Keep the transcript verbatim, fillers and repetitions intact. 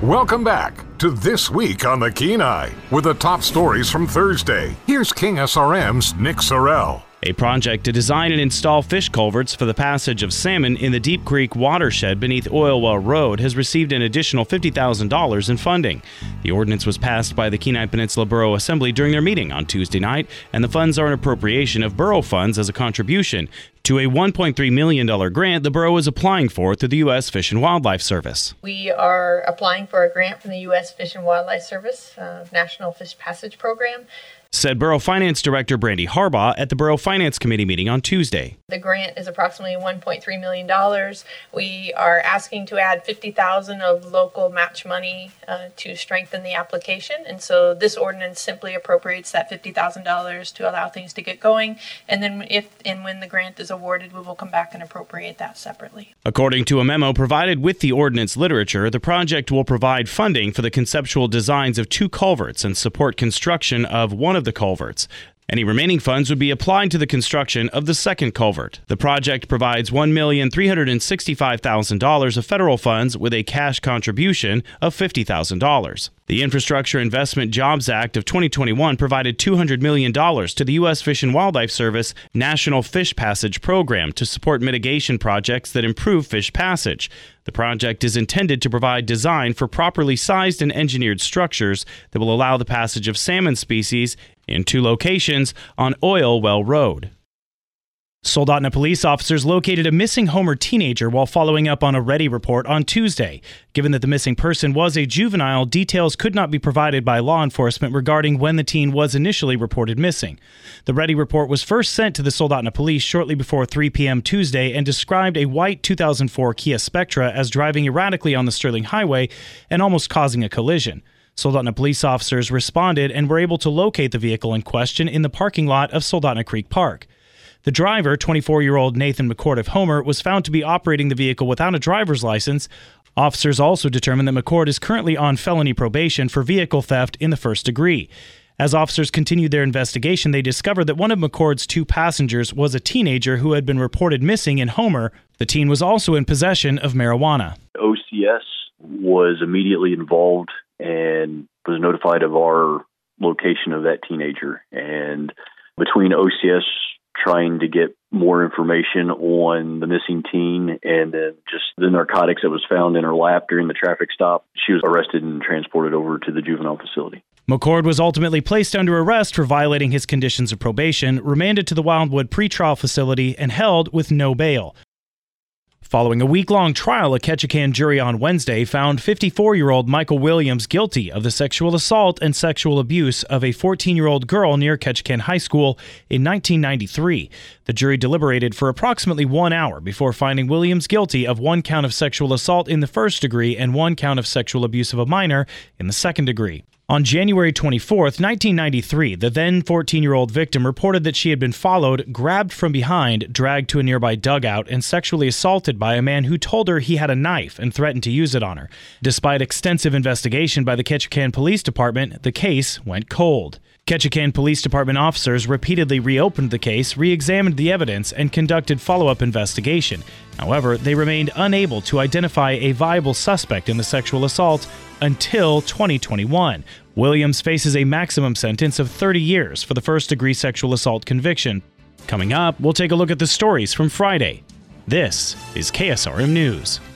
Welcome back to This Week on the Kenai with the top stories from Thursday. Here's King S R M's Nick Sorrell. A project to design and install fish culverts for the passage of salmon in the Deep Creek watershed beneath Oil Well Road has received an additional fifty thousand dollars in funding. The ordinance was passed by the Kenai Peninsula Borough Assembly during their meeting on Tuesday night, and the funds are an appropriation of borough funds as a contribution to a one point three million dollars grant the borough is applying for through the U S Fish and Wildlife Service. We are applying for a grant from the U S Fish and Wildlife Service, uh, National Fish Passage Program, said Borough Finance Director Brandy Harbaugh at the Borough Finance Committee meeting on Tuesday. The grant is approximately one point three million dollars. We are asking to add fifty thousand dollars of local match money uh, to strengthen the application, and so this ordinance simply appropriates that fifty thousand dollars to allow things to get going, and then if and when the grant is awarded, we will come back and appropriate that separately. According to a memo provided with the ordinance literature, the project will provide funding for the conceptual designs of two culverts and support construction of one of the culverts. Any remaining funds would be applied to the construction of the second culvert. The project provides one million three hundred sixty-five thousand dollars of federal funds with a cash contribution of fifty thousand dollars. The Infrastructure Investment Jobs Act of twenty twenty-one provided two hundred million dollars to the U S Fish and Wildlife Service National Fish Passage Program to support mitigation projects that improve fish passage. The project is intended to provide design for properly sized and engineered structures that will allow the passage of salmon species in two locations on Oil Well Road. Soldotna police officers located a missing Homer teenager while following up on a Ready report on Tuesday. Given that the missing person was a juvenile, details could not be provided by law enforcement regarding when the teen was initially reported missing. The Ready report was first sent to the Soldotna police shortly before three p.m. Tuesday and described a white two thousand four Kia Spectra as driving erratically on the Sterling Highway and almost causing a collision. Soldotna police officers responded and were able to locate the vehicle in question in the parking lot of Soldotna Creek Park. The driver, twenty-four-year-old Nathan McCord of Homer, was found to be operating the vehicle without a driver's license. Officers also determined that McCord is currently on felony probation for vehicle theft in the first degree. As officers continued their investigation, they discovered that one of McCord's two passengers was a teenager who had been reported missing in Homer. The teen was also in possession of marijuana. O C S was immediately involved and was notified of our location of that teenager. And between O C S trying to get more information on the missing teen and then just the narcotics that was found in her lap during the traffic stop, she was arrested and transported over to the juvenile facility. McCord was ultimately placed under arrest for violating his conditions of probation, remanded to the Wildwood pretrial facility, and held with no bail. Following a week-long trial, a Ketchikan jury on Wednesday found fifty-four-year-old Michael Williams guilty of the sexual assault and sexual abuse of a fourteen-year-old girl near Ketchikan High School in nineteen ninety-three. The jury deliberated for approximately one hour before finding Williams guilty of one count of sexual assault in the first degree and one count of sexual abuse of a minor in the second degree. On January twenty-fourth, nineteen ninety-three, the then fourteen-year-old victim reported that she had been followed, grabbed from behind, dragged to a nearby dugout, and sexually assaulted by a man who told her he had a knife and threatened to use it on her. Despite extensive investigation by the Ketchikan Police Department, the case went cold. Ketchikan Police Department officers repeatedly reopened the case, re-examined the evidence, and conducted follow-up investigation. However, they remained unable to identify a viable suspect in the sexual assault until twenty twenty-one. Williams faces a maximum sentence of thirty years for the first-degree sexual assault conviction. Coming up, we'll take a look at the stories from Friday. This is K S R M News.